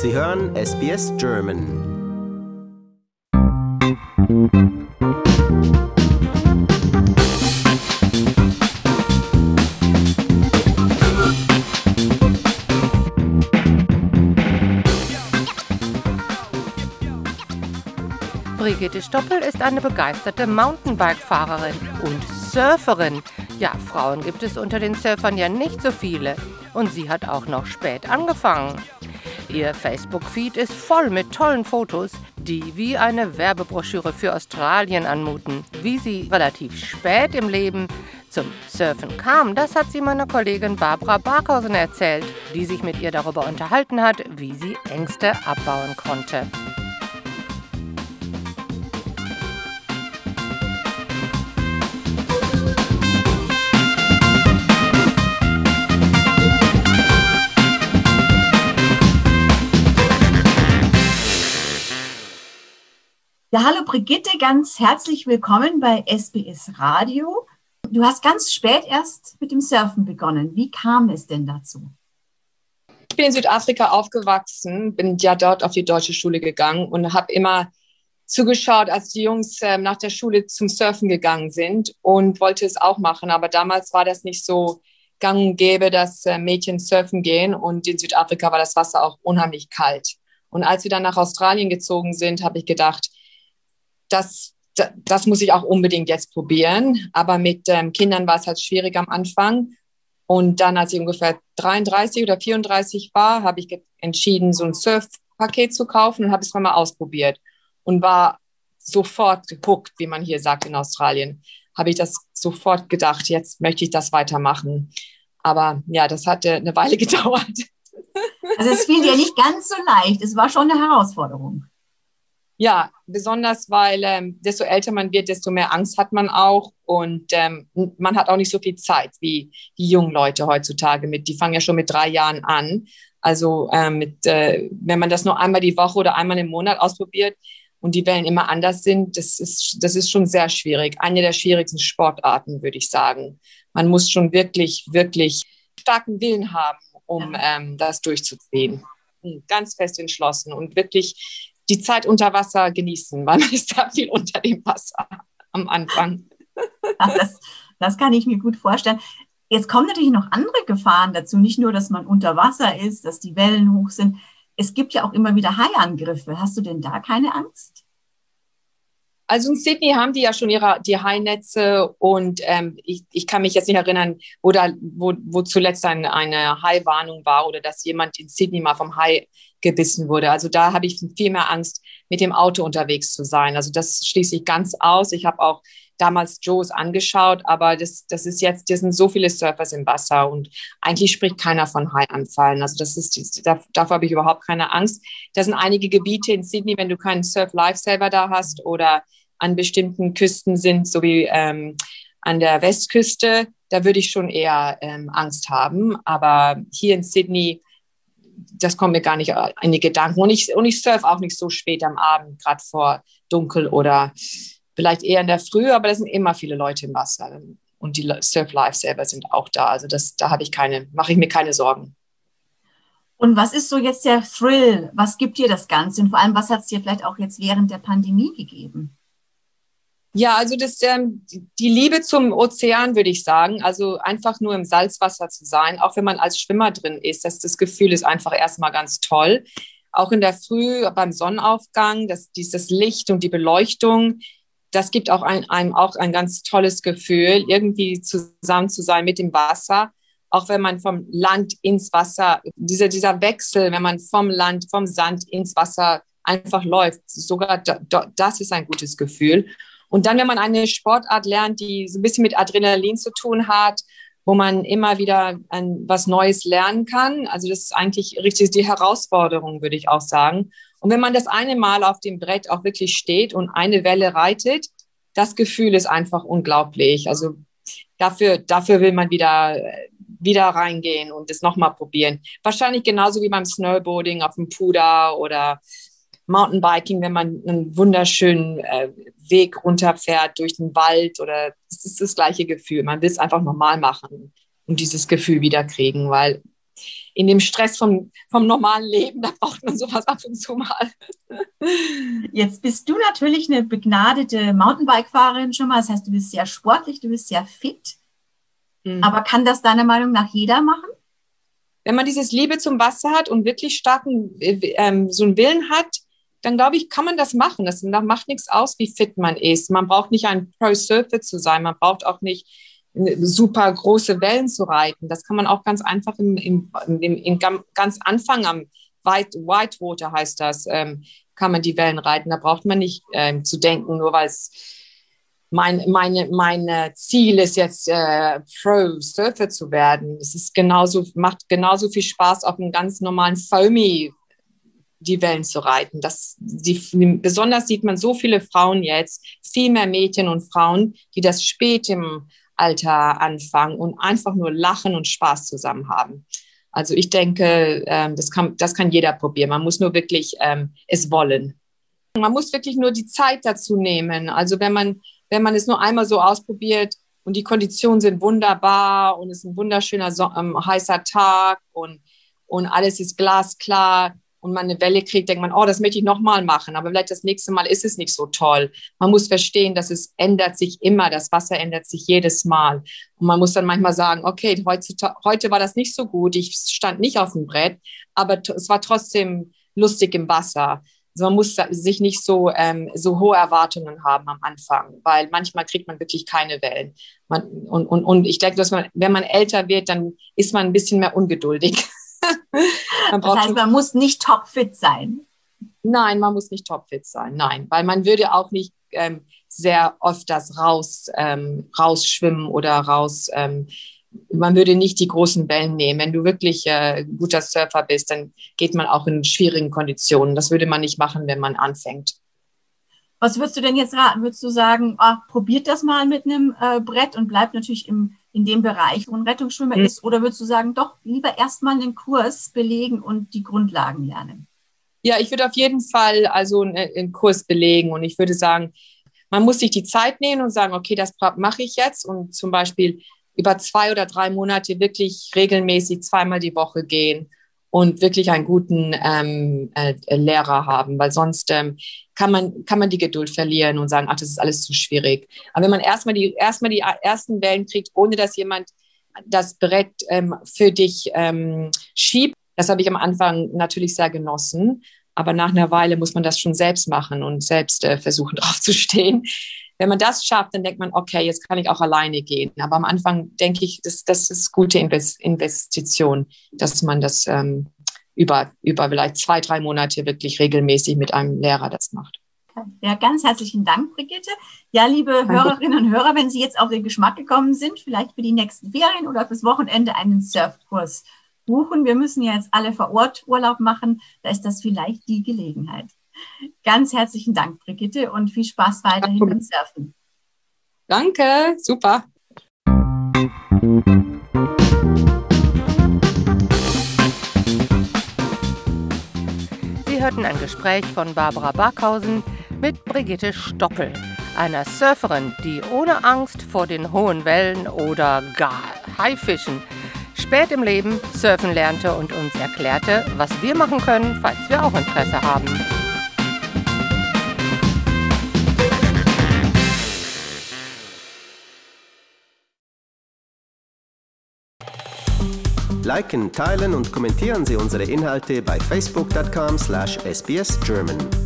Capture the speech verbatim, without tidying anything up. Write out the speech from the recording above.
Sie hören S B S German. Brigitte Stoppel ist eine begeisterte Mountainbike-Fahrerin und Surferin. Ja, Frauen gibt es unter den Surfern ja nicht so viele. Und sie hat auch noch spät angefangen. Ihr Facebook-Feed ist voll mit tollen Fotos, die wie eine Werbebroschüre für Australien anmuten. Wie sie relativ spät im Leben zum Surfen kam, das hat sie meiner Kollegin Barbara Barkhausen erzählt, die sich mit ihr darüber unterhalten hat, wie sie Ängste abbauen konnte. Ja, hallo Brigitte, ganz herzlich willkommen bei S B S Radio. Du hast ganz spät erst mit dem Surfen begonnen. Wie kam es denn dazu? Ich bin in Südafrika aufgewachsen, bin ja dort auf die deutsche Schule gegangen und habe immer zugeschaut, als die Jungs äh, nach der Schule zum Surfen gegangen sind und wollte es auch machen. Aber damals war das nicht so gang und gäbe, dass äh, Mädchen surfen gehen, und in Südafrika war das Wasser auch unheimlich kalt. Und als wir dann nach Australien gezogen sind, habe ich gedacht, Das, das muss ich auch unbedingt jetzt probieren. Aber mit ähm, Kindern war es halt schwierig am Anfang. Und dann, als ich ungefähr dreiunddreißig oder vierunddreißig war, habe ich entschieden, so ein Surfpaket zu kaufen und habe es mal ausprobiert. Und war sofort gehuckt, wie man hier sagt in Australien. Habe ich das sofort gedacht, jetzt möchte ich das weitermachen. Aber ja, das hatte eine Weile gedauert. Also es fiel dir nicht ganz so leicht. Es war schon eine Herausforderung. Ja, besonders, weil ähm, desto älter man wird, desto mehr Angst hat man auch, und ähm, man hat auch nicht so viel Zeit wie die jungen Leute heutzutage. Mit, die fangen ja schon mit drei Jahren an. Also ähm, mit, äh, wenn man das nur einmal die Woche oder einmal im Monat ausprobiert und die Wellen immer anders sind, das ist, das ist schon sehr schwierig. Eine der schwierigsten Sportarten, würde ich sagen. Man muss schon wirklich, wirklich starken Willen haben, um ähm, das durchzuziehen. Ganz fest entschlossen und wirklich die Zeit unter Wasser genießen, weil man ist da viel unter dem Wasser am Anfang. Das, das kann ich mir gut vorstellen. Jetzt kommen natürlich noch andere Gefahren dazu. Nicht nur, dass man unter Wasser ist, dass die Wellen hoch sind. Es gibt ja auch immer wieder Haiangriffe. Hast du denn da keine Angst? Also in Sydney haben die ja schon ihre, die Hainetze, und ähm, ich, ich kann mich jetzt nicht erinnern, wo, da, wo, wo zuletzt ein, eine Haiwarnung war oder dass jemand in Sydney mal vom Hai gebissen wurde. Also da habe ich viel mehr Angst, mit dem Auto unterwegs zu sein. Also das schließe ich ganz aus. Ich habe auch damals Joes angeschaut, aber das, das ist jetzt, das sind so viele Surfers im Wasser und eigentlich spricht keiner von Haianfallen. Also das ist, da, davor habe ich überhaupt keine Angst. Da sind einige Gebiete in Sydney, wenn du keinen Surf-Lifesaver da hast oder an bestimmten Küsten sind, so wie ähm, an der Westküste, da würde ich schon eher ähm, Angst haben. Aber hier in Sydney, das kommt mir gar nicht in die Gedanken. Und ich, und ich surfe auch nicht so spät am Abend, gerade vor dunkel oder vielleicht eher in der Früh, aber da sind immer viele Leute im Wasser. Und die Surf-Lifesaver sind auch da. Also das, da habe ich keine, mache ich mir keine Sorgen. Und was ist so jetzt der Thrill? Was gibt dir das Ganze? Und vor allem, was hat es dir vielleicht auch jetzt während der Pandemie gegeben? Ja, also das, ähm, die Liebe zum Ozean, würde ich sagen. Also einfach nur im Salzwasser zu sein, auch wenn man als Schwimmer drin ist, das, das Gefühl ist einfach erstmal ganz toll. Auch in der Früh beim Sonnenaufgang, das, dieses Licht und die Beleuchtung, das gibt auch ein, einem auch ein ganz tolles Gefühl, irgendwie zusammen zu sein mit dem Wasser. Auch wenn man vom Land ins Wasser, dieser, dieser Wechsel, wenn man vom Land, vom Sand ins Wasser einfach läuft, sogar da, das ist ein gutes Gefühl. Und dann, wenn man eine Sportart lernt, die so ein bisschen mit Adrenalin zu tun hat, wo man immer wieder ein, was Neues lernen kann. Also das ist eigentlich richtig die Herausforderung, würde ich auch sagen. Und wenn man das eine Mal auf dem Brett auch wirklich steht und eine Welle reitet, das Gefühl ist einfach unglaublich. Also dafür, dafür will man wieder, wieder reingehen und es nochmal probieren. Wahrscheinlich genauso wie beim Snowboarding auf dem Puder oder Mountainbiking, wenn man einen wunderschönen äh, Weg runterfährt durch den Wald, oder es ist das gleiche Gefühl. Man will es einfach normal machen und dieses Gefühl wiederkriegen, weil in dem Stress vom, vom normalen Leben, da braucht man sowas ab und zu mal. Jetzt bist du natürlich eine begnadete Mountainbike-Fahrerin schon mal. Das heißt, du bist sehr sportlich, du bist sehr fit. Mhm. Aber kann das deiner Meinung nach jeder machen? Wenn man dieses Liebe zum Wasser hat und wirklich starken ähm, so einen Willen hat, dann glaube ich, kann man das machen. Das macht nichts aus, wie fit man ist. Man braucht nicht ein Pro-Surfer zu sein. Man braucht auch nicht super große Wellen zu reiten. Das kann man auch ganz einfach im, im, im, im ganz Anfang am White, Whitewater heißt das, ähm, kann man die Wellen reiten. Da braucht man nicht ähm, zu denken, nur weil es mein meine, meine Ziel ist jetzt äh, Pro-Surfer zu werden. Es ist genauso, macht genauso viel Spaß, auf einem ganz normalen Foamy die Wellen zu reiten. Das, die, besonders sieht man so viele Frauen jetzt, viel mehr Mädchen und Frauen, die das spät im Alter anfangen und einfach nur lachen und Spaß zusammen haben. Also ich denke, ähm, das kann, das kann jeder probieren. Man muss nur wirklich ähm, es wollen. Man muss wirklich nur die Zeit dazu nehmen. Also wenn man, wenn man es nur einmal so ausprobiert und die Konditionen sind wunderbar und es ist ein wunderschöner so, ähm, heißer Tag und, und alles ist glasklar, und man eine Welle kriegt, denkt man, oh, das möchte ich nochmal machen. Aber vielleicht das nächste Mal ist es nicht so toll. Man muss verstehen, dass es ändert sich immer. Das Wasser ändert sich jedes Mal. Und man muss dann manchmal sagen, okay, heute, heute war das nicht so gut. Ich stand nicht auf dem Brett, aber t- es war trotzdem lustig im Wasser. Also man muss sich nicht so, ähm, so hohe Erwartungen haben am Anfang, weil manchmal kriegt man wirklich keine Wellen. Man, und, und, und ich denke, dass man, wenn man älter wird, dann ist man ein bisschen mehr ungeduldig. Man das heißt, man muss nicht topfit sein. Nein, man muss nicht topfit sein, nein, weil man würde auch nicht ähm, sehr oft das raus, ähm, rausschwimmen oder raus, ähm, man würde nicht die großen Wellen nehmen. Wenn du wirklich äh, guter Surfer bist, dann geht man auch in schwierigen Konditionen. Das würde man nicht machen, wenn man anfängt. Was würdest du denn jetzt raten? Würdest du sagen, ach, probiert das mal mit einem äh, Brett und bleibt natürlich im, in dem Bereich, wo ein Rettungsschwimmer mhm. ist? Oder würdest du sagen, doch, lieber erstmal einen Kurs belegen und die Grundlagen lernen? Ja, ich würde auf jeden Fall also einen, einen Kurs belegen und ich würde sagen, man muss sich die Zeit nehmen und sagen, okay, das mache ich jetzt und zum Beispiel über zwei oder drei Monate wirklich regelmäßig zweimal die Woche gehen und wirklich einen guten ähm, äh, Lehrer haben, weil sonst ähm, kann man, kann man die Geduld verlieren und sagen, ach, das ist alles zu schwierig. Aber wenn man erstmal die, erstmal die ersten Wellen kriegt, ohne dass jemand das Brett ähm, für dich ähm, schiebt, das habe ich am Anfang natürlich sehr genossen, aber nach einer Weile muss man das schon selbst machen und selbst äh, versuchen, drauf zu stehen. Wenn man das schafft, dann denkt man, okay, jetzt kann ich auch alleine gehen. Aber am Anfang denke ich, das, das ist gute Invest- Investition, dass man das ähm, über, über vielleicht zwei, drei Monate wirklich regelmäßig mit einem Lehrer das macht. Ja, ganz herzlichen Dank, Brigitte. Ja, liebe Danke. Hörerinnen und Hörer, wenn Sie jetzt auf den Geschmack gekommen sind, vielleicht für die nächsten Ferien oder fürs Wochenende einen Surfkurs buchen. Wir müssen ja jetzt alle vor Ort Urlaub machen. Da ist das vielleicht die Gelegenheit. Ganz herzlichen Dank, Brigitte, und viel Spaß weiterhin beim Surfen. Danke, super. Sie hörten ein Gespräch von Barbara Barkhausen mit Brigitte Stoppel, einer Surferin, die ohne Angst vor den hohen Wellen oder gar Haifischen spät im Leben surfen lernte und uns erklärte, was wir machen können, falls wir auch Interesse haben. Liken, teilen und kommentieren Sie unsere Inhalte bei facebook punkt com slash s b s german.